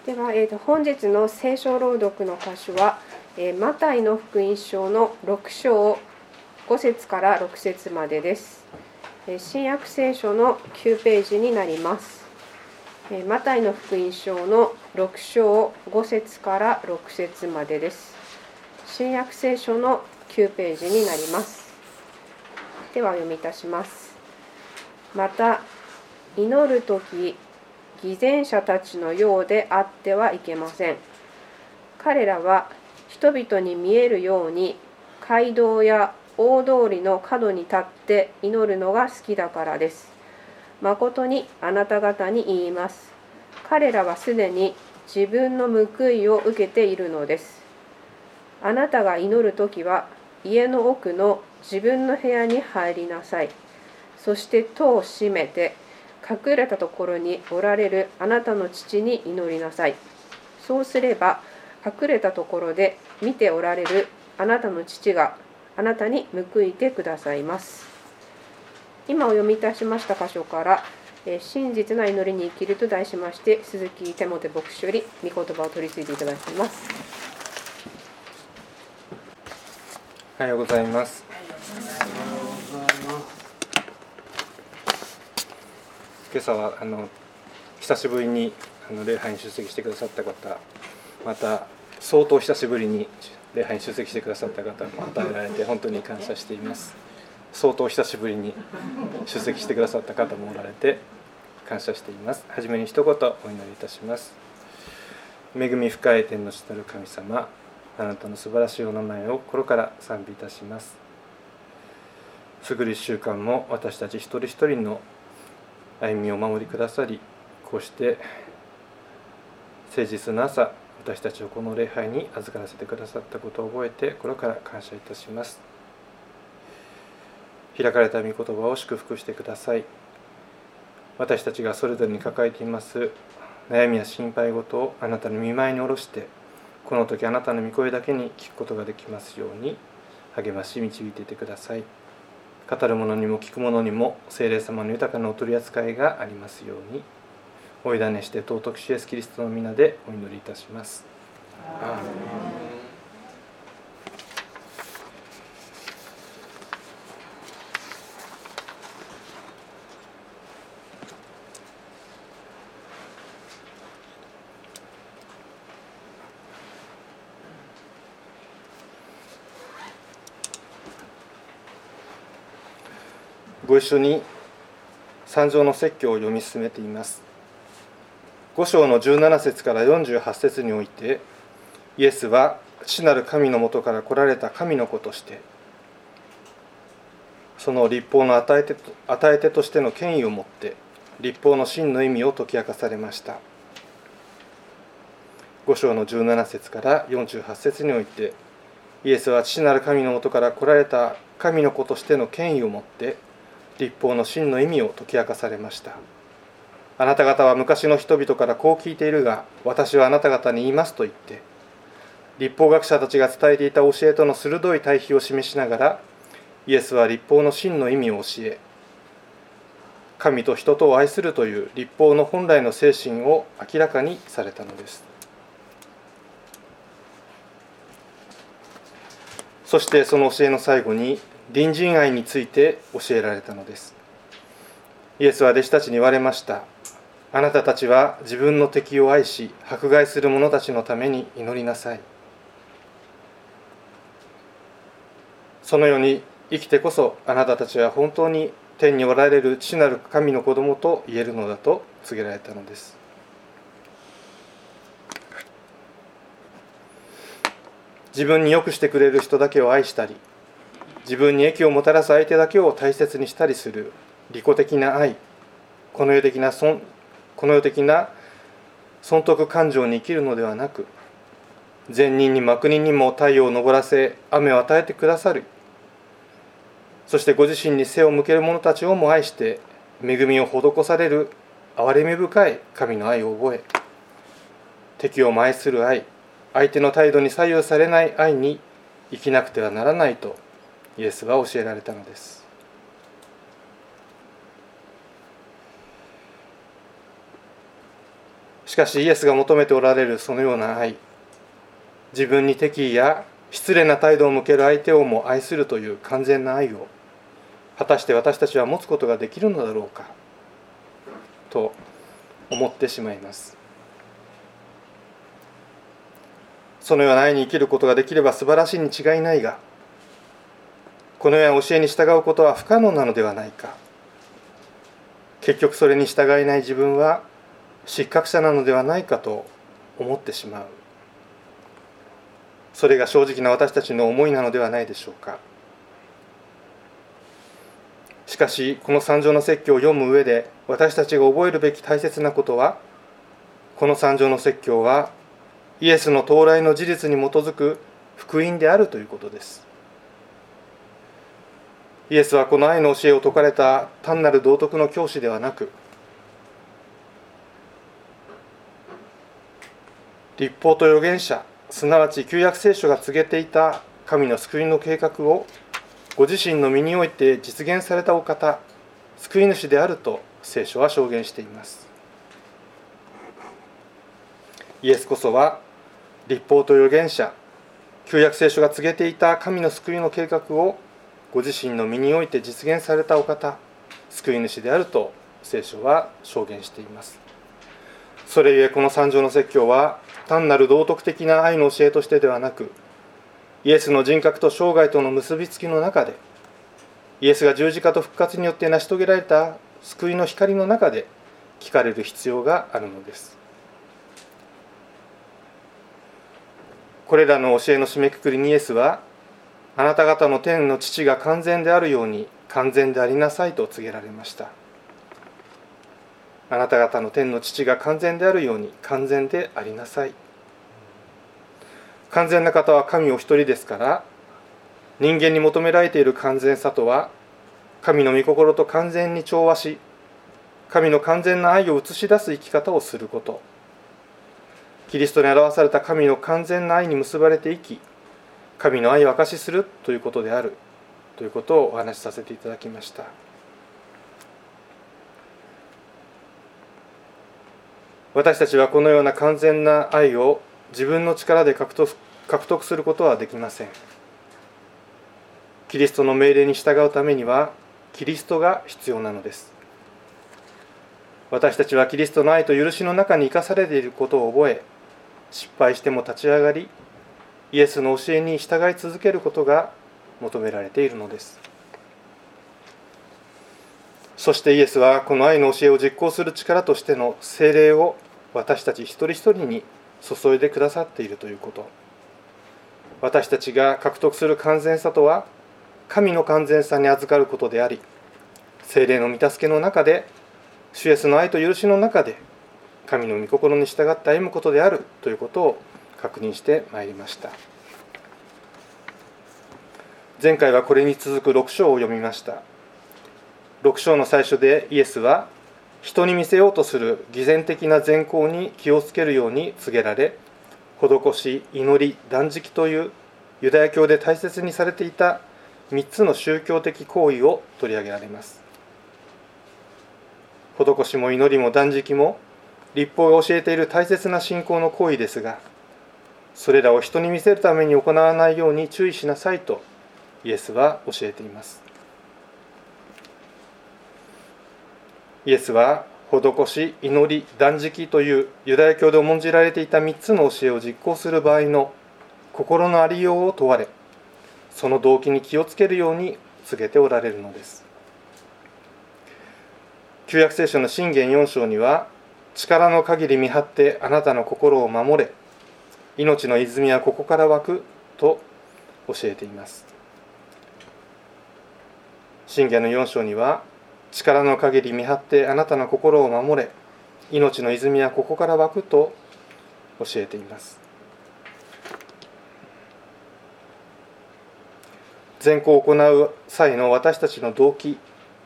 では、本日の聖書朗読の箇所は、マタイの福音書の6章5節から6節までです。新約聖書の9ページになります。マタイの福音書の6章5節から6節までです。新約聖書の9ページになります。では読みいたします。また、祈るとき、偽善者たちのようであってはいけません。彼らは人々に見えるように街道や大通りの角に立って祈るのが好きだからです。まことにあなた方に言います。彼らはすでに自分の報いを受けているのです。あなたが祈るときは家の奥の自分の部屋に入りなさい。そして戸を閉めて隠れたところにおられるあなたの父に祈りなさい。そうすれば隠れたところで見ておられるあなたの父があなたに報いてくださいます。今お読みいたしました箇所から真実な祈りに生きると題しまして、鈴木テモテ牧師より御言葉を取り次いでいただきます。 おはようございます。今朝は久しぶりに礼拝に出席してくださった方、また相当久しぶりに礼拝に出席してくださった方も与えられて本当に感謝しています。相当久しぶりに出席してくださった方もおられて感謝しています。はじめに一言お祈りいたします。恵み深い天の父なる神様、あなたの素晴らしいお名前を心から賛美いたします。過ぐる1週間も私たち一人一人の歩みを守りくださり、こうして誠実な朝、私たちをこの礼拝に預からせてくださったことを覚えて心から感謝いたします。開かれた御言葉を祝福してください。私たちがそれぞれに抱えています悩みや心配事をあなたの御前に下ろして、この時あなたの御声だけに聞くことができますように励まし導いていてください。語る者にも聞く者にも聖霊様の豊かなお取り扱いがありますように、お委ねして尊く主イエスキリストの皆でお祈りいたします。アーメン。ご一緒に三条の説教を読み進めています。5章の17節から48節において、イエスは父なる神のもとから来られた神の子として、その律法の与え手としての権威をもって律法の真の意味を解き明かされました。5章の17節から48節において、イエスは父なる神のもとから来られた神の子としての権威をもって律法の真の意味を解き明かされました。あなた方は昔の人々からこう聞いているが、私はあなた方に言いますと言って、律法学者たちが伝えていた教えとの鋭い対比を示しながら、イエスは律法の真の意味を教え、神と人とを愛するという律法の本来の精神を明らかにされたのです。そしてその教えの最後に隣人愛について教えられたのです。イエスは弟子たちに言われました。あなたたちは自分の敵を愛し迫害する者たちのために祈りなさい。そのように生きてこそあなたたちは本当に天におられる父なる神の子供と言えるのだと告げられたのです。自分に良くしてくれる人だけを愛したり、自分に益をもたらす相手だけを大切にしたりする利己的な愛、この世的な損得感情に生きるのではなく、善人にも悪人にも太陽を昇らせ雨を与えてくださる、そしてご自身に背を向ける者たちをも愛して恵みを施される憐れみ深い神の愛を覚え、敵をも愛する愛、相手の態度に左右されない愛に生きなくてはならないとイエスは教えられたのです。 しかしイエスが求めておられるそのような愛、自分に敵意や失礼な態度を向ける相手をも愛するという完全な愛を果たして私たちは持つことができるのだろうかと思ってしまいます。そのような愛に生きることができれば素晴らしいに違いないが、このような教えに従うことは不可能なのではないか。結局それに従えない自分は失格者なのではないかと思ってしまう。それが正直な私たちの思いなのではないでしょうか。しかしこの三条の説教を読む上で私たちが覚えるべき大切なことは、この三条の説教はイエスの到来の事実に基づく福音であるということです。イエスはこの愛の教えを説かれた単なる道徳の教師ではなく、律法と預言者、すなわち旧約聖書が告げていた神の救いの計画をご自身の身において実現されたお方、救い主であると聖書は証言しています。イエスこそは律法と預言者、旧約聖書が告げていた神の救いの計画をご自身の身において実現されたお方、救い主であると聖書は証言しています。それゆえこの三条の説教は単なる道徳的な愛の教えとしてではなく、イエスの人格と生涯との結びつきの中で、イエスが十字架と復活によって成し遂げられた救いの光の中で聞かれる必要があるのです。これらの教えの締めくくりにイエスは、あなた方の天の父が完全であるように完全でありなさいと告げられました。あなた方の天の父が完全であるように完全でありなさい。完全な方は神お一人ですから、人間に求められている完全さとは、神の御心と完全に調和し、神の完全な愛を映し出す生き方をすること、キリストに表された神の完全な愛に結ばれて生き、神の愛を証しするということであるということをお話しさせていただきました。私たちはこのような完全な愛を自分の力で獲得することはできません。キリストの命令に従うためにはキリストが必要なのです。私たちはキリストの愛と許しの中に生かされていることを覚え、失敗しても立ち上がり、イエスの教えに従い続けることが求められているのです。そしてイエスはこの愛の教えを実行する力としての聖霊を私たち一人一人に注いでくださっているということ。私たちが獲得する完全さとは、神の完全さに預かることであり、聖霊の御助けの中で、主イエスの愛と許しの中で、神の御心に従って歩むことであるということを確認してまいりました。前回はこれに続く6章を読みました。6章の最初でイエスは、人に見せようとする偽善的な善行に気をつけるように告げられ、施し、祈り、断食というユダヤ教で大切にされていた3つの宗教的行為を取り上げられます。施しも祈りも断食も律法が教えている大切な信仰の行為ですが、それらを人に見せるために行わないように注意しなさいとイエスは教えています。イエスは施し、祈り、断食というユダヤ教で重んじられていた3つの教えを実行する場合の心のありようを問われ、その動機に気をつけるように告げておられるのです。旧約聖書の箴言4章には、力の限り見張ってあなたの心を守れ、命の泉はここから湧くと教えています。箴言の4章には、力の限り見張ってあなたの心を守れ、命の泉はここから湧くと教えています。善行を行う際の私たちの動機、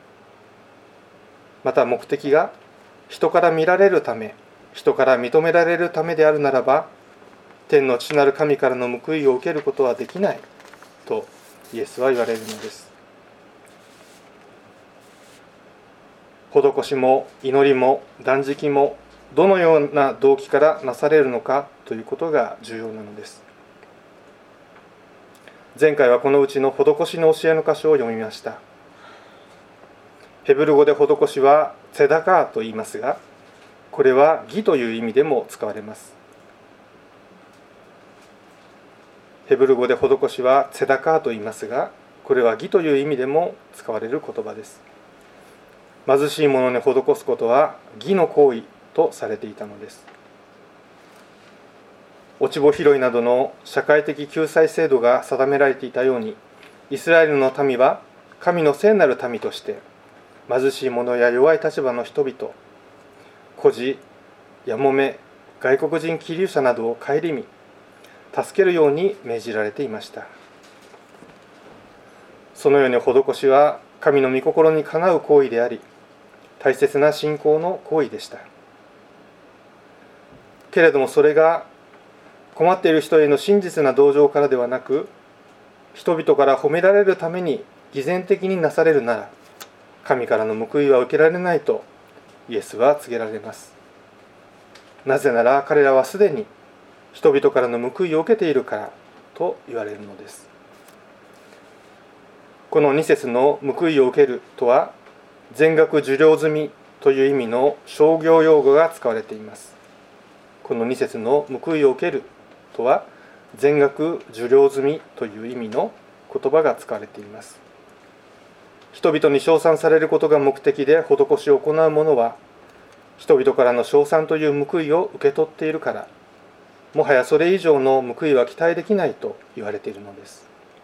また目的が人から見られるため、人から認められるためであるならば、天の父なる神からの報いを受けることはできないとイエスは言われるのです。施しも祈りも断食もどのような動機からなされるのかということが重要なのです。前回はこのうちの施しの教えの箇所を読みました。ヘブル語で施しはツェダカーと言いますが、これは義という意味でも使われます。ヘブル語で施しはツェダカーと言いますが、これは義という意味でも使われる言葉です。貧しい者に施すことは義の行為とされていたのです。落ち穂拾いなどの社会的救済制度が定められていたように、イスラエルの民は神の聖なる民として、貧しい者や弱い立場の人々、孤児、やもめ、外国人寄留者などを顧み、助けるように命じられていました。そのように施しは神の御心にかなう行為であり、大切な信仰の行為でした。けれどもそれが困っている人への真実な同情からではなく、人々から褒められるために偽善的になされるなら、神からの報いは受けられないとイエスは告げられます。なぜなら彼らはすでに人々からの報いを受けているからと言われるのです。この2節の報いを受けるとは、全額受領済みという意味の商業用語が使われています。この2節の報いを受けるとは、全額受領済みという意味の言葉が使われています。人々に称賛されることが目的で施しを行う者は、人々からの称賛という報いを受け取っているから、もはやそれ以上の報いは期待できないと言われているのです。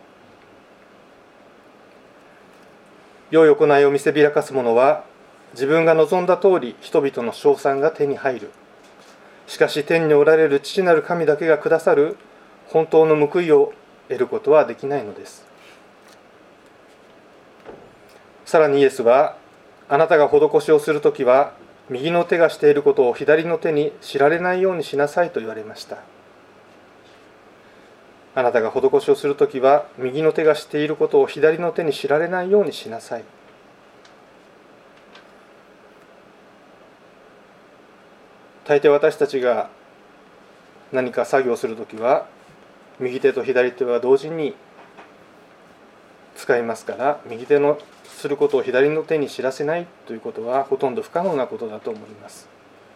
良い行いを見せびらかす者は、自分が望んだ通り人々の称賛が手に入る。しかし天におられる父なる神だけがくださる本当の報いを得ることはできないのです。さらにイエスは、あなたが施しをするときは、右の手がしていることを左の手に知られないようにしなさいと言われました。あなたが施しをするときは、右の手がしていることを左の手に知られないようにしなさい。大抵私たちが何か作業をするときは、右手と左手は同時に使いますから、右手のすることを左の手に知らせないということはほとんど不可能なことだと思います。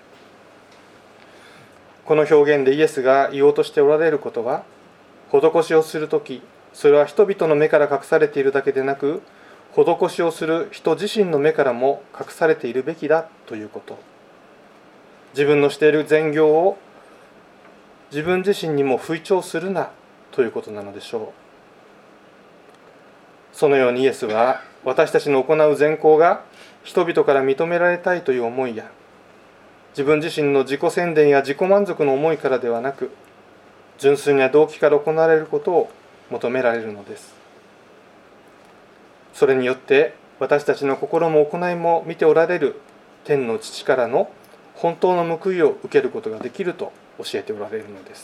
この表現でイエスが言おうとしておられることは、施しをするとき、それは人々の目から隠されているだけでなく、施しをする人自身の目からも隠されているべきだということ。自分のしている善行を自分自身にも吹聴するなということなのでしょう。そのようにイエスは、私たちの行う善行が人々から認められたいという思いや、自分自身の自己宣伝や自己満足の思いからではなく、純粋な動機から行われることを求められるのです。それによって私たちの心も行いも見ておられる天の父からの本当の報いを受けることができると教えておられるのです。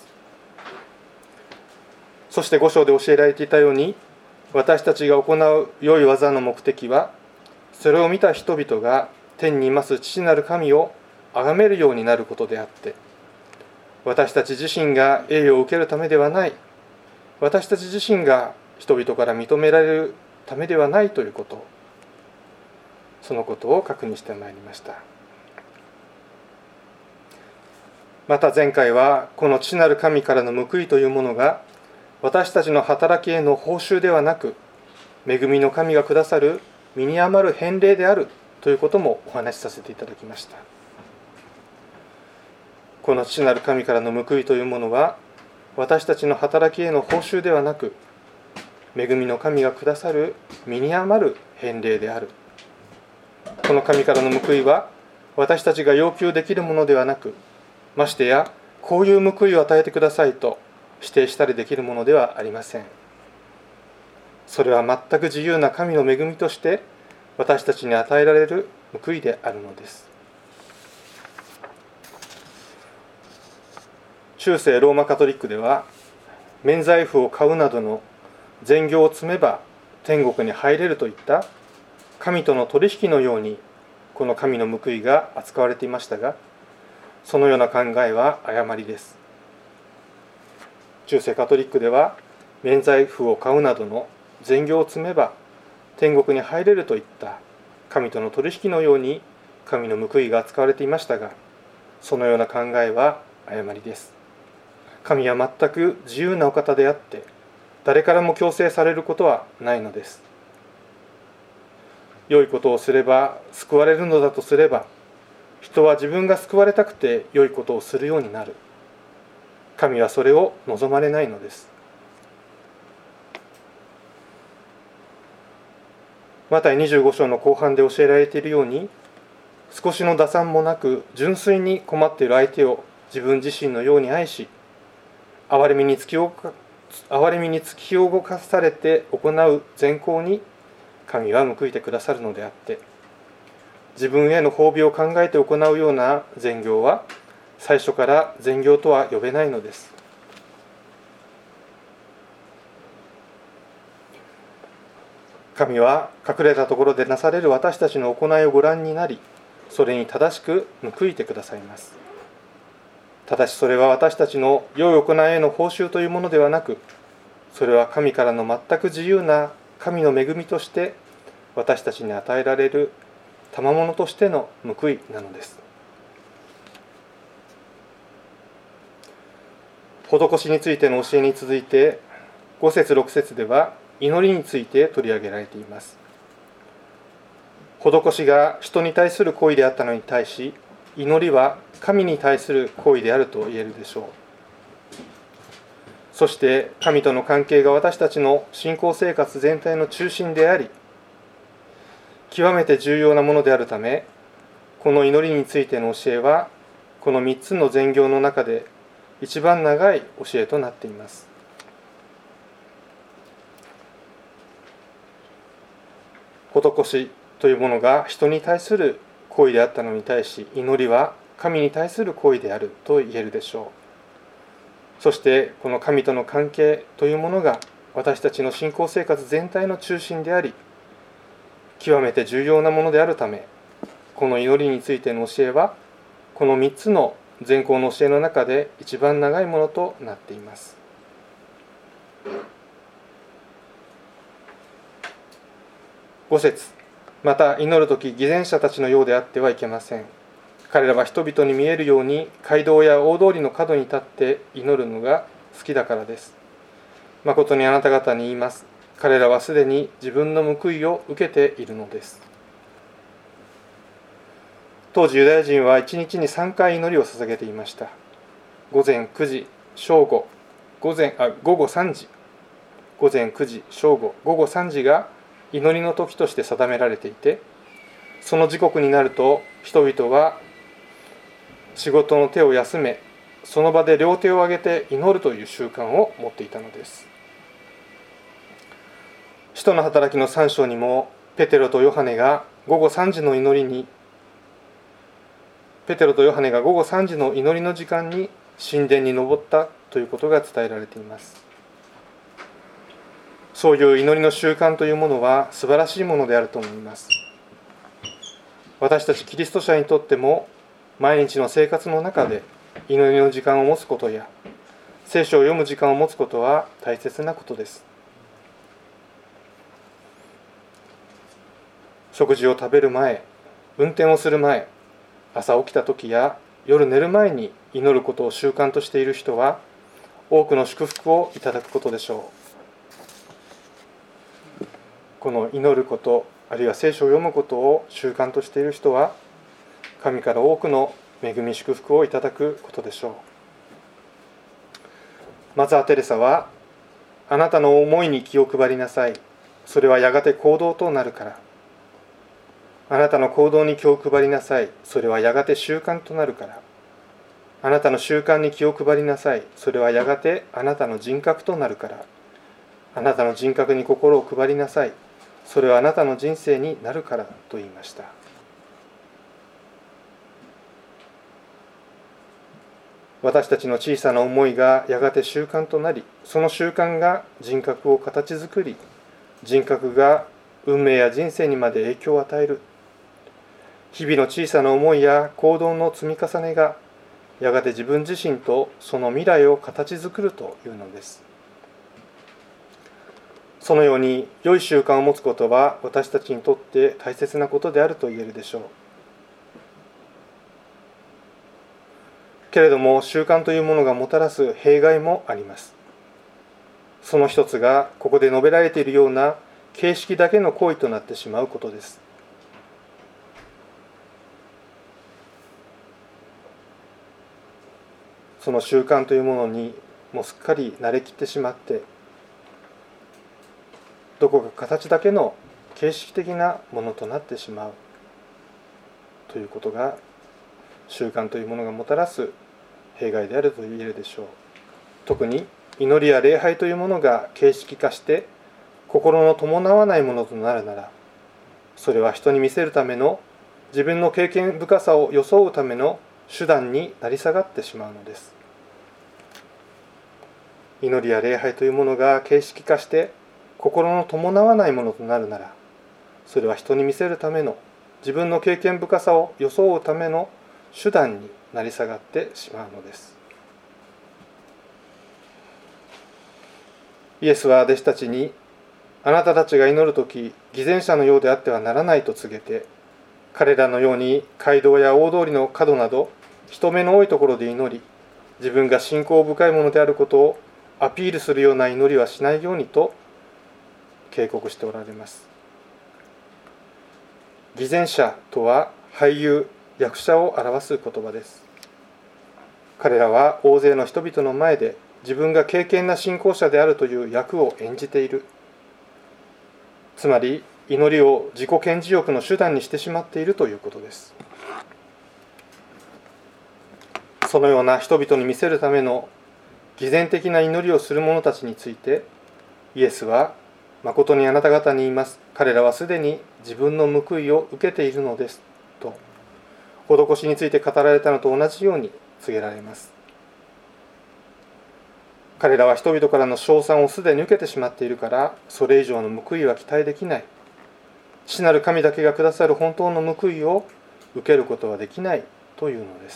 そして5章で教えられていたように、私たちが行う良い技の目的は、それを見た人々が天にいます父なる神を崇めるようになることであって、私たち自身が栄誉を受けるためではない、私たち自身が人々から認められるためではないということ、そのことを確認してまいりました。また前回は、この父なる神からの報いというものが、私たちの働きへの報酬ではなく、恵みの神がくださる身に余る返礼であるということもお話しさせていただきました。この父なる神からの報いというものは、私たちの働きへの報酬ではなく、恵みの神がくださる身に余る返礼である。この神からの報いは、私たちが要求できるものではなく、ましてやこういう報いを与えてくださいと指定したりできるものではありません。それは全く自由な神の恵みとして私たちに与えられる報いであるのです。中世ローマカトリックでは、免罪符を買うなどの善行を積めば天国に入れるといった神との取引のようにこの神の報いが扱われていましたが、 そのような考えは誤りです。中世カトリックでは、免罪符を買うなどの善行を積めば天国に入れるといった神との取引のように神の報いが扱われていましたが、そのような考えは誤りです。神は全く自由なお方であって、誰からも強制されることはないのです。良いことをすれば救われるのだとすれば、人は自分が救われたくて良いことをするようになる。神はそれを望まれないのです。マタイ25章の後半で教えられているように、少しの打算もなく純粋に困っている相手を自分自身のように愛し、憐れみに突き動かされて行う善行に神は報いてくださるのであって、自分への褒美を考えて行うような善行は最初から善行とは呼べないのです。神は隠れたところでなされる私たちの行いをご覧になり、それに正しく報いてくださいます。ただしそれは私たちの良い行いへの報酬というものではなく、それは神からの全く自由な神の恵みとして私たちに与えられる賜物としての報いなのです。施しについての教えに続いて、5節6節では祈りについて取り上げられています。施しが人に対する行為であったのに対し、祈りは神に対する行為であると言えるでしょう。そして神との関係が私たちの信仰生活全体の中心であり、極めて重要なものであるため、この祈りについての教えはこの3つの善行の中で一番長い教えとなっています。施しというものが人に対する行為であったのに対し、祈りは神に対する行為であると言えるでしょう。そしてこの神との関係というものが私たちの信仰生活全体の中心であり、極めて重要なものであるため、この祈りについての教えはこの3つの善行の教えの中で一番長いものとなっています。5節、また祈るとき偽善者たちのようであってはいけません。彼らは人々に見えるように街道や大通りの角に立って祈るのが好きだからです。誠にあなた方に言います。彼らはすでに自分の報いを受けているのです。当時ユダヤ人は1日に3回祈りを捧げていました。午前9時、正午、午後3時、午前9時、正午、午後3時が祈りの時として定められていて、その時刻になると人々は仕事の手を休め、その場で両手を上げて祈るという習慣を持っていたのです。使徒の働きの3章にもペテロとヨハネが午後3時の祈りの時間に神殿に登ったということが伝えられています。そういう祈りの習慣というものは素晴らしいものであると思います。私たちキリスト者にとっても毎日の生活の中で祈りの時間を持つことや聖書を読む時間を持つことは大切なことです。食事を食べる前、運転をする前、朝起きた時や夜寝る前に祈ることを習慣としている人は多くの祝福をいただくことでしょう。この祈ること、あるいは聖書を読むことを習慣としている人は神から多くの恵み祝福をいただくことでしょう。マザー・テレサは、あなたの思いに気を配りなさい。それはやがて行動となるから。あなたの行動に気を配りなさい。それはやがて習慣となるから。あなたの習慣に気を配りなさい。それはやがてあなたの人格となるから。あなたの人格に心を配りなさい。それはあなたの人生になるからと言いました。私たちの小さな思いがやがて習慣となり、その習慣が人格を形作り、人格が運命や人生にまで影響を与える。日々の小さな思いや行動の積み重ねがやがて自分自身とその未来を形作るというのです。そのように良い習慣を持つことは私たちにとって大切なことであると言えるでしょう。けれども習慣というものがもたらす弊害もあります。その一つがここで述べられているような形式だけの行為となってしまうことです。その習慣というものにもうすっかり慣れきってしまって、どこか形だけの形式的なものとなってしまうということが、習慣というものがもたらす弊害であると言えるでしょう。特に祈りや礼拝というものが形式化して心の伴わないものとなるなら、それは人に見せるための、自分の経験深さを装うための手段になり下がってしまうのです。祈りや礼拝というものが形式化して心の伴わないものとなるなら、それは人に見せるための、自分の経験深さを装うための手段になり下がってしまうのです。イエスは弟子たちに、あなたたちが祈るとき、偽善者のようであってはならないと告げて、彼らのように街道や大通りの角など人目の多いところで祈り、自分が信仰深いものであることをアピールするような祈りはしないようにと警告しておられます。偽善者とは俳優、役者を表す言葉です。彼らは大勢の人々の前で自分が敬虔な信仰者であるという役を演じている。つまり祈りを自己顕示欲の手段にしてしまっているということです。そのような人々に見せるための偽善的な祈りをする者たちについて、イエスは、誠にあなた方に言います。彼らはすでに自分の報いを受けているのです。と、施しについて語られたのと同じように告げられます。彼らは人々からの称賛をすでに受けてしまっているから、それ以上の報いは期待できない。父なる神だけがくださる本当の報いを受けることはできないというのです。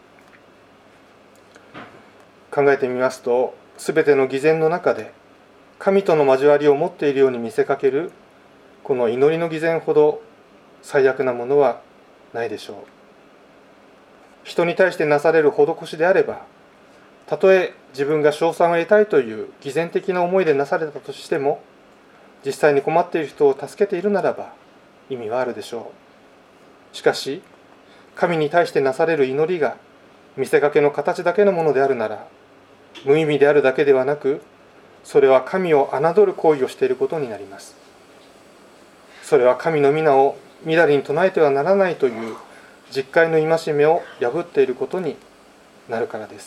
考えてみますと、すべての偽善の中で神との交わりを持っているように見せかけるこの祈りの偽善ほど最悪なものはないでしょう。人に対してなされる施しであれば、たとえ自分が称賛を得たいという偽善的な思いでなされたとしても、実際に困っている人を助けているならば意味はあるでしょう。しかし、神に対してなされる祈りが見せかけの形だけのものであるなら、無意味であるだけではなく、それは神を侮る行為をしていることになります。それは神の御名をみだりに唱えてはならないという実戒の戒めを破っていることになるからです。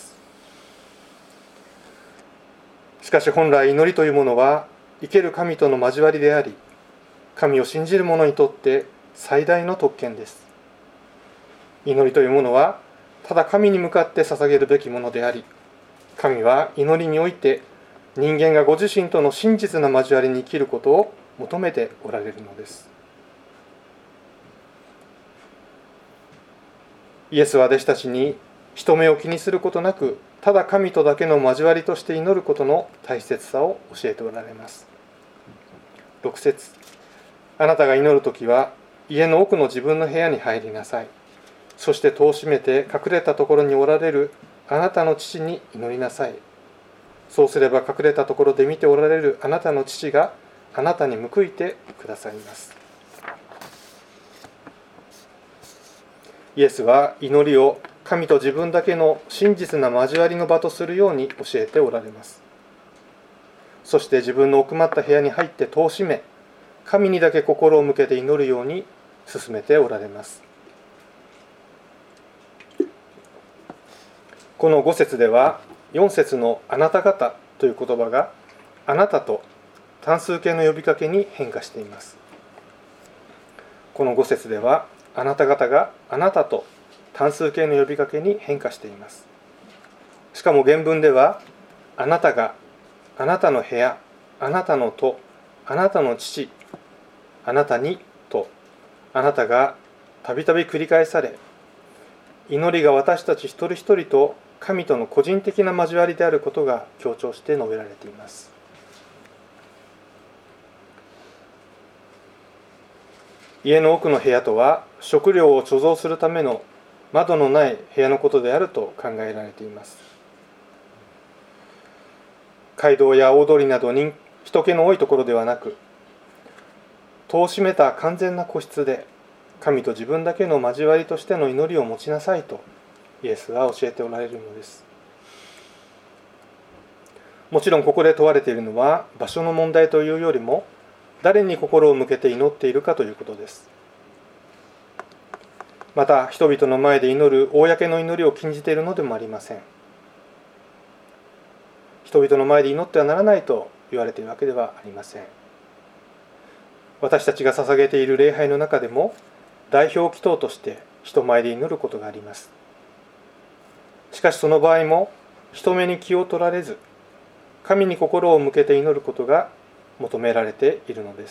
しかし本来祈りというものは生ける神との交わりであり、神を信じる者にとって最大の特権です。祈りというものはただ神に向かって捧げるべきものであり、神は祈りにおいて人間がご自身との真実な交わりに生きることを求めておられるのです。イエスは弟子たちに人目を気にすることなく、ただ神とだけの交わりとして祈ることの大切さを教えておられます。6節、あなたが祈るときは家の奥の自分の部屋に入りなさい。そして戸を閉めて隠れたところにおられるあなたの父に祈りなさい。そうすれば隠れたところで見ておられるあなたの父があなたに報いてくださいます。イエスは祈りを神と自分だけの真実な交わりの場とするように教えておられます。そして自分の奥まった部屋に入って戸を閉め、神にだけ心を向けて祈るように進めておられます。この5節では4節のあなた方という言葉があなたと単数形の呼びかけに変化しています。この5節ではあなた方があなたと単数形の呼びかけに変化しています。しかも原文ではあなたが、あなたの部屋、あなたの戸、あなたの父、あなたにと、あなたがたびたび繰り返され、 祈りが私たち一人一人と神との個人的な交わりであることが強調して述べられています。家の奥の部屋とは、食料を貯蔵するための窓のない部屋のことであると考えられています。街道や大通りなど人気の多いところではなく、戸を閉めた完全な個室で神と自分だけの交わりとしての祈りを持ちなさいとイエスは教えておられるのです。もちろんここで問われているのは場所の問題というよりも、誰に心を向けて祈っているかということです。また人々の前で祈る公の祈りを禁じているのでもありません。人々の前で祈ってはならないと言われているわけではありません。私たちが捧げている礼拝の中でも代表祈祷として人前で祈ることがあります。しかしその場合も人目に気を取られず、神に心を向けて祈ることが求められているのです。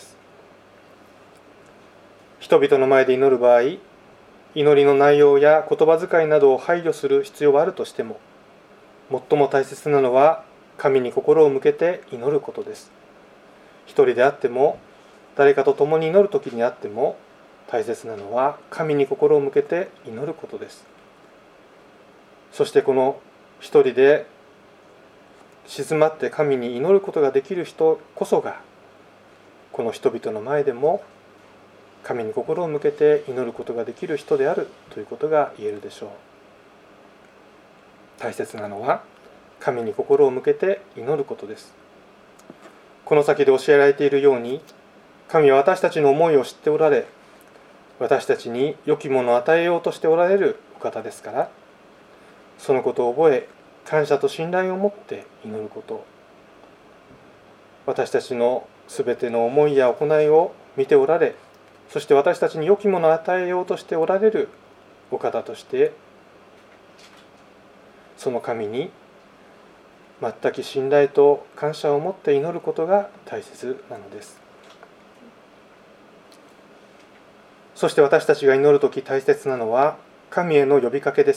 人々の前で祈る場合、祈りの内容や言葉遣いなどを配慮する必要はあるとしても、最も大切なのは神に心を向けて祈ることです。一人であっても、誰かと共に祈る時にあっても、大切なのは神に心を向けて祈ることです。そしてこの一人で静まって神に祈ることができる人こそが、この人々の前でも神に心を向けて祈ることができる人であるということが言えるでしょう。大切なのは神に心を向けて祈ることです。この先で教えられているように、神は私たちの思いを知っておられ、私たちに良きものを与えようとしておられるお方ですから、そのことを覚え、感謝と信頼を持って祈ること、私たちのすべての思いや行いを見ておられ、そして私たちに良きものを与えようとしておられるお方として、その神に全く信頼と感謝を持って祈ることが大切なのです。そして私たちが祈るとき大切なのは神への呼びかけです。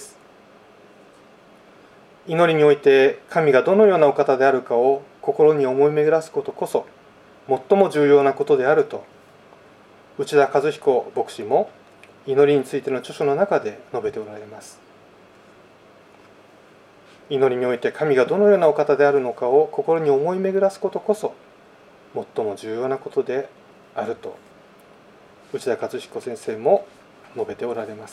祈りにおいて神がどのようなお方であるかを心に思い巡らすことこそ最も重要なことであると、内田和彦牧師も祈りについての著書の中で述べておられます。祈りにおいて神がどのようなお方であるのかを心に思い巡らすことこそ最も重要なことであると、内田和彦先生も述べておられます。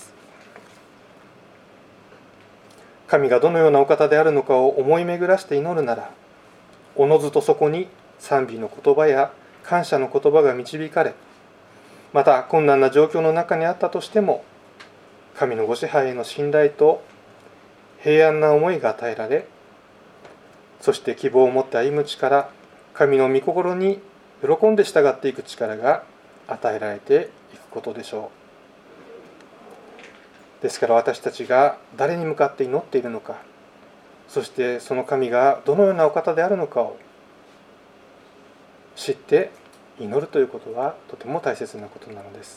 神がどのようなお方であるのかを思い巡らして祈るなら、おのずとそこに賛美の言葉や感謝の言葉が導かれ、また困難な状況の中にあったとしても、神のご支配への信頼と平安な思いが与えられ、そして希望を持って歩む力、神の御心に喜んで従っていく力が与えられていくことでしょう。ですから私たちが誰に向かって祈っているのか、そしてその神がどのようなお方であるのかを知って祈るということはとても大切なことなのです。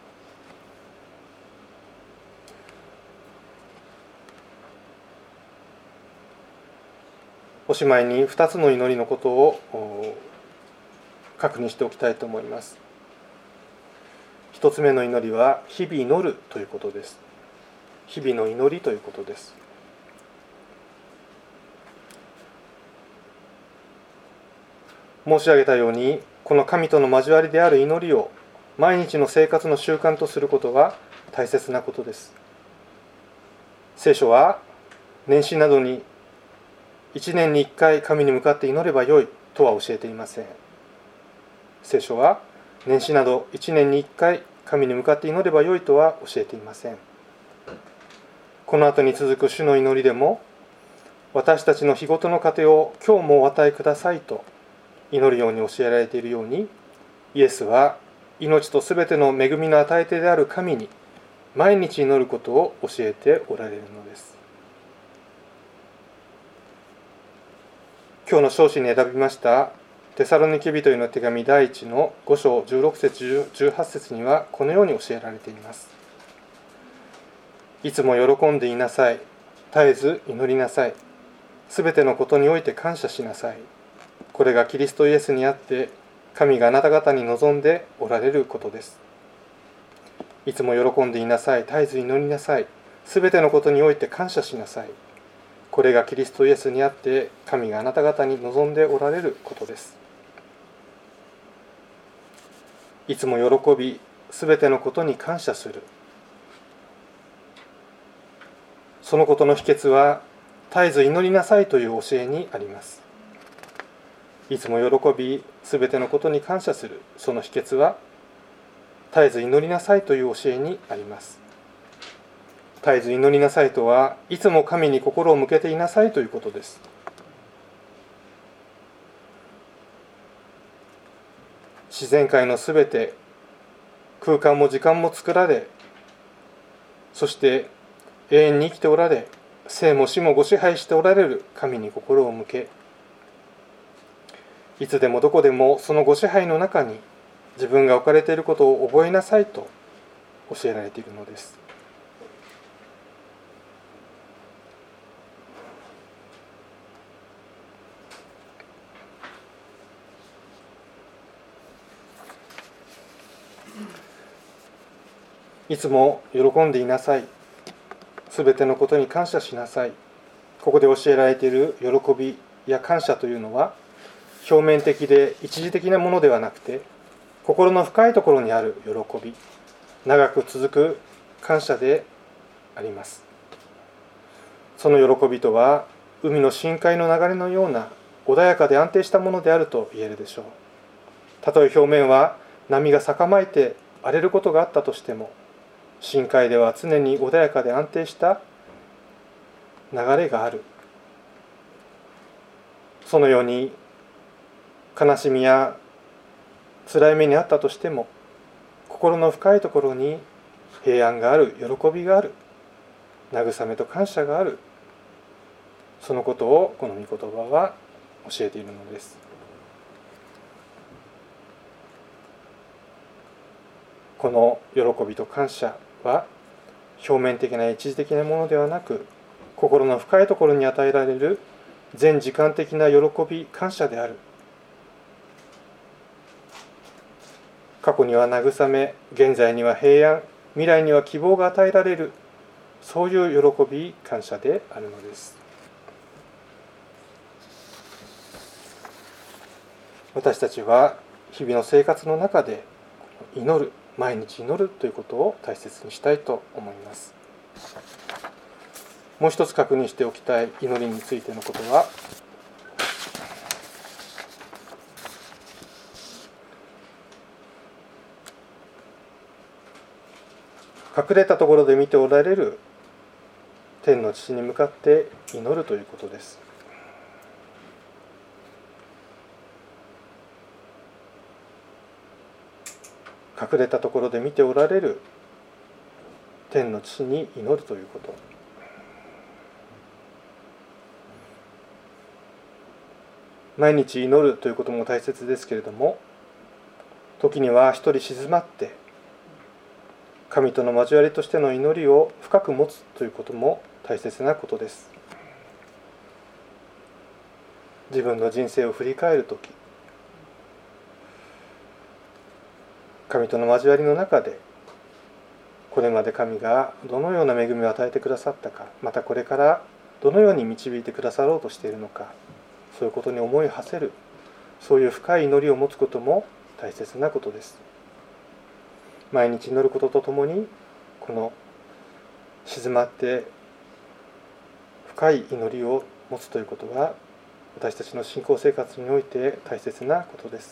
おしまいに2つの祈りのことを確認しておきたいと思います。1つ目の祈りは日々祈るということです。日々の祈りということです。申し上げたように、この神との交わりである祈りを毎日の生活の習慣とすることは大切なことです。聖書は年始などに1年に1回神に向かって祈ればよいとは教えていません。聖書は年始など1年に1回神に向かって祈ればよいとは教えていません。この後に続く主の祈りでも、私たちの日ごとの糧を今日もお与えくださいと祈るように教えられているように、イエスは命とすべての恵みの与え手である神に毎日祈ることを教えておられるのです。今日の章子に選びましたテサロニケ人への手紙第1の5章16節18節にはこのように教えられています。 いつも喜んでいなさい。絶えず祈りなさい。すべてのことにおいて感謝しなさい。これがキリストイエスにあって、神があなた方に望んでおられることです。いつも喜んでいなさい。絶えず祈りなさい。すべてのことにおいて感謝しなさい。これがキリストイエスにあって、神があなた方に望んでおられることです。いつも喜び、すべてのことに感謝する。そのことの秘訣は、絶えず祈りなさいという教えにあります。いつも喜び、すべてのことに感謝する。その秘訣は、絶えず祈りなさいという教えにあります。絶えず祈りなさいとは、いつも神に心を向けていなさいということです。自然界のすべて、空間も時間も作られ、そして永遠に生きておられ、生も死もご支配しておられる神に心を向け、いつでもどこでもそのご支配の中に自分が置かれていることを覚えなさいと教えられているのです。いつも喜んでいなさい。すべてのことに感謝しなさい。ここで教えられている喜びや感謝というのは、表面的で一時的なものではなくて、心の深いところにある喜び、長く続く感謝であります。その喜びとは、海の深海の流れのような穏やかで安定したものであると言えるでしょう。たとえ表面は波が逆まいて荒れることがあったとしても、深海では常に穏やかで安定した流れがある。そのように悲しみや辛い目にあったとしても、心の深いところに平安がある、喜びがある、慰めと感謝がある。そのことをこの御言葉は教えているのです。この喜びと感謝は表面的な一時的なものではなく、心の深いところに与えられる全時間的な喜び、感謝である。過去には慰め、現在には平安、未来には希望が与えられる、そういう喜び、感謝であるのです。私たちは日々の生活の中で祈る、毎日祈るということを大切にしたいと思います。もう一つ確認しておきたい祈りについてのことは、隠れたところで見ておられる天の父に向かって祈るということです。隠れたところで見ておられる天の父に祈るということ。毎日祈るということも大切ですけれども、時には一人静まって神との交わりとしての祈りを深く持つということも大切なことです。自分の人生を振り返るとき、神との交わりの中で、これまで神がどのような恵みを与えてくださったか、またこれからどのように導いてくださろうとしているのか、そういうことに思いを馳せる、そういう深い祈りを持つことも大切なことです。毎日祈ることとともに、この静まって深い祈りを持つということは、私たちの信仰生活において大切なことです。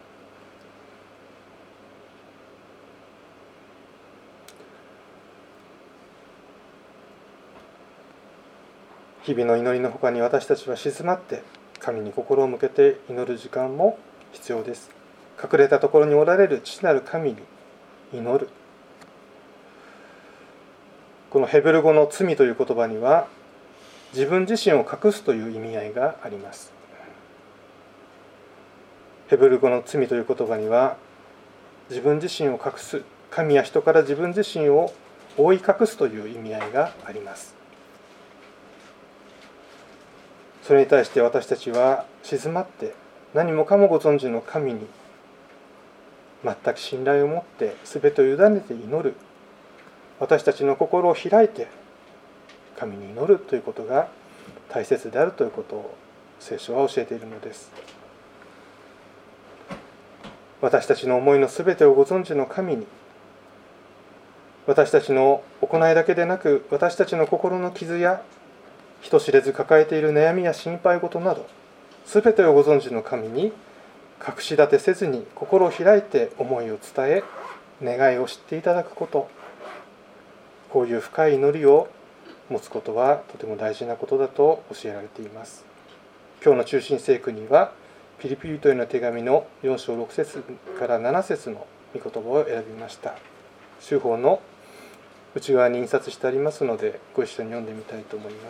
日々の祈りのほかに、私たちは静まって神に心を向けて祈る時間も必要です。隠れたところにおられる父なる神に祈る。このヘブル語の罪という言葉には、自分自身を隠すという意味合いがあります。ヘブル語の罪という言葉には、自分自身を隠す、神や人から自分自身を覆い隠すという意味合いがあります。それに対して私たちは静まって何もかもご存知の神に全く信頼を持って全てを委ねて祈る、私たちの心を開いて神に祈るということが大切であるということを聖書は教えているのです。私たちの思いの全てをご存知の神に、私たちの行いだけでなく私たちの心の傷や人知れず抱えている悩みや心配事など全てをご存知の神に隠し立てせずに心を開いて思いを伝え願いを知っていただくこと、こういう深い祈りを持つことはとても大事なことだと教えられています。今日の中心聖句にはピリピ人への手紙の4章6節から7節の御言葉を選びました。修法の内側に印刷してありますのでご一緒に読んでみたいと思います。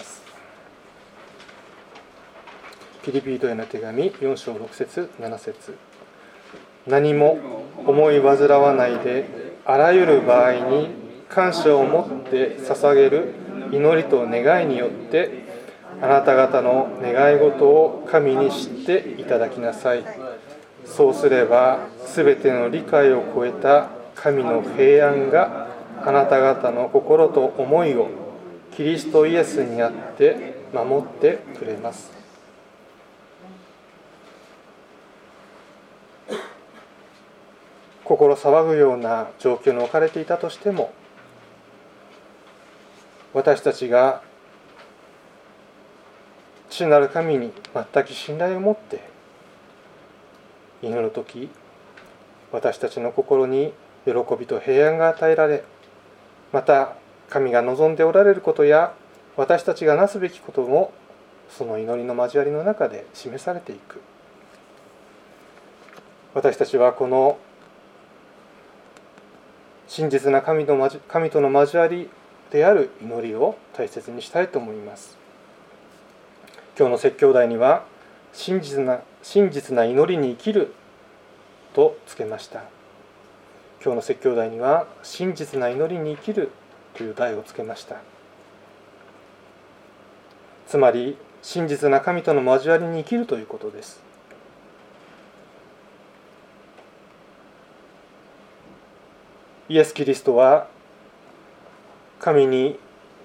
ピリピ人への手紙4章6節7節、何も思い煩わないであらゆる場合に感謝を持って捧げる祈りと願いによってあなた方の願い事を神に知っていただきなさい。そうすればすべての理解を超えた神の平安があなた方の心と思いをキリストイエスにあって守ってくれます。心騒ぐような状況に置かれていたとしても、私たちが父なる神に全く信頼を持って祈るとき、私たちの心に喜びと平安が与えられ、また神が望んでおられることや私たちがなすべきこともその祈りの交わりの中で示されていく。私たちはこの真実な神との交わりである祈りを大切にしたいと思います。今日の説教題には真実な祈りに生きるとつけました。今日の説教題には真実な祈りに生きるという題をつけました。つまり真実な神との交わりに生きるということです。イエス・キリストは神に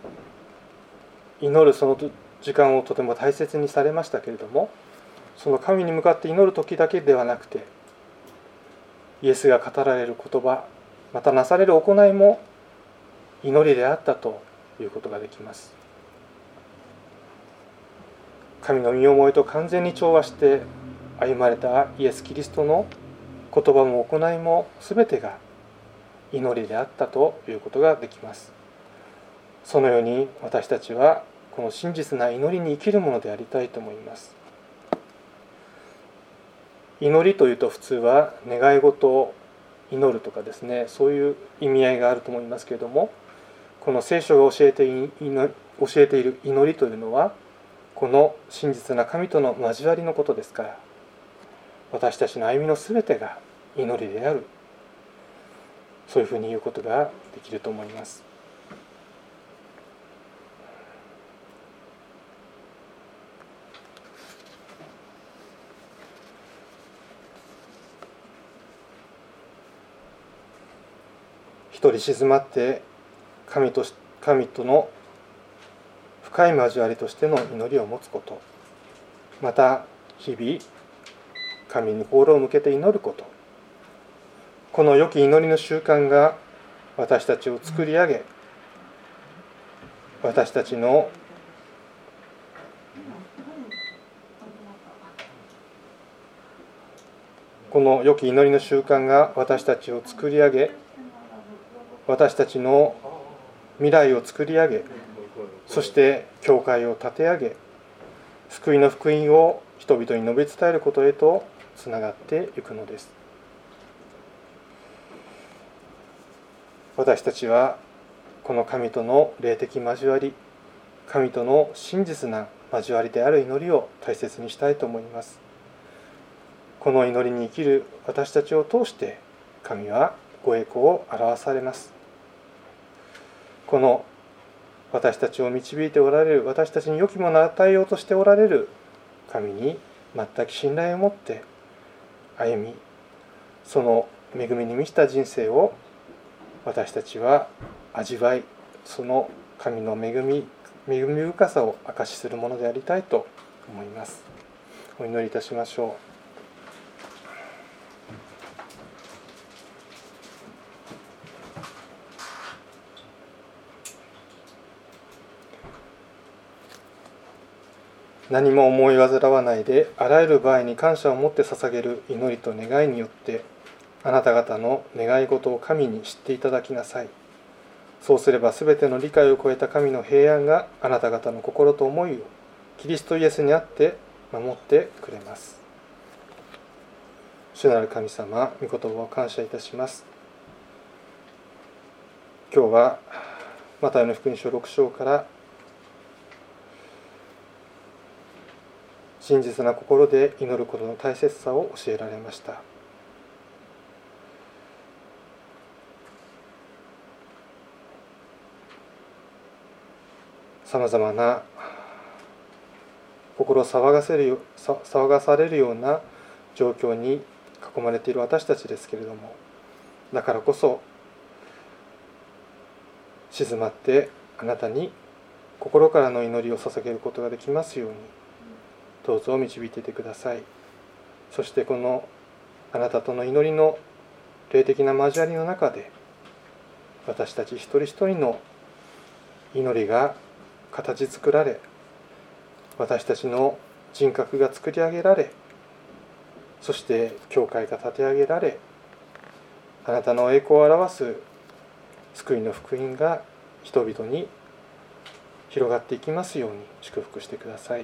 祈るその時間をとても大切にされましたけれども、その神に向かって祈る時だけではなくて、イエスが語られる言葉、またなされる行いも祈りであったということができます。神の身思いと完全に調和して歩まれたイエス・キリストの言葉も行いも全てが祈りであったということができます。そのように私たちはこの真実な祈りに生きるものでありたいと思います。祈りというと普通は願い事を祈るとかですね、そういう意味合いがあると思いますけれども、この聖書が教えている祈りというのはこの真実な神との交わりのことですから、私たちの歩みのすべてが祈りである、そういうふうに言うことができると思います。一人静まって神との深い交わりとしての祈りを持つこと、また日々神に心を向けて祈ること、この良き祈りの習慣が私たちを作り上げ、私たちのこの良き祈りの習慣が私たちを作り上げ、私たちの未来を作り上げ、そして教会を立て上げ、救いの福音を人々に述べ伝えることへとつながっていくのです。私たちはこの神との霊的交わり、神との真実な交わりである祈りを大切にしたいと思います。この祈りに生きる私たちを通して神はご栄光を表されます。 この私たちを導いておられる、私たちに良きものを与えようとしておられる神に全く信頼を持って歩み、その恵みに満ちた人生を私たちは味わい、その神の恵み深さを証しするものでありたいと思います。お祈りいたしましょう。何も思い煩わないで、あらゆる場合に感謝を持って捧げる祈りと願いによって、あなた方の願い事を神に知っていただきなさい。そうすればすべての理解を超えた神の平安があなた方の心と思いをキリストイエスにあって守ってくれます。主なる神様、御言葉を感謝いたします。今日はマタイの福音書6章から真実な心で祈ることの大切さを教えられました。さまざまな心を騒がされるような状況に囲まれている私たちですけれども、だからこそ静まってあなたに心からの祈りを捧げることができますように、どうぞ導いていてください。そしてこのあなたとの祈りの霊的な交わりの中で、私たち一人一人の祈りが形作られ、私たちの人格が作り上げられ、そして教会が立て上げられ、あなたの栄光を表す救いの福音が人々に広がっていきますように祝福してください。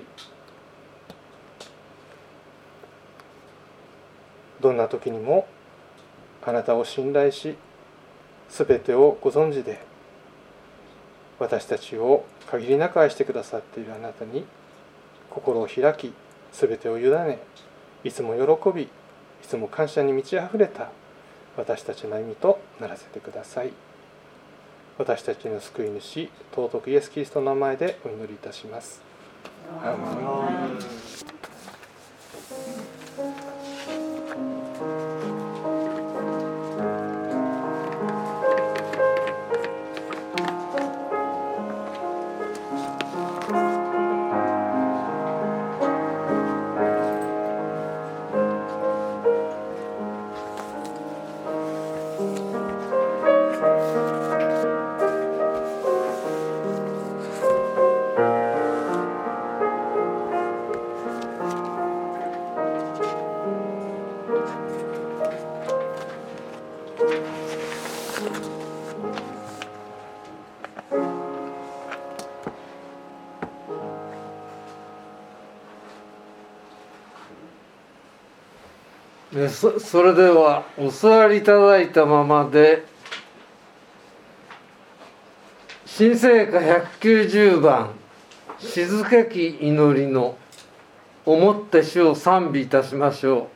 どんな時にもあなたを信頼し、すべてをご存知で私たちを限りなく愛してくださっているあなたに心を開き、すべてを委ね、いつも喜び、いつも感謝に満ち溢れた私たちの歩みとならせてください。私たちの救い主、尊くイエス・キリストの名前でお祈りいたします。アーメン。 それではお座りいただいたままで新聖歌190番静けき祈りのをもって主を賛美いたしましょう。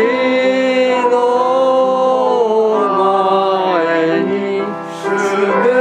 主の前にすべ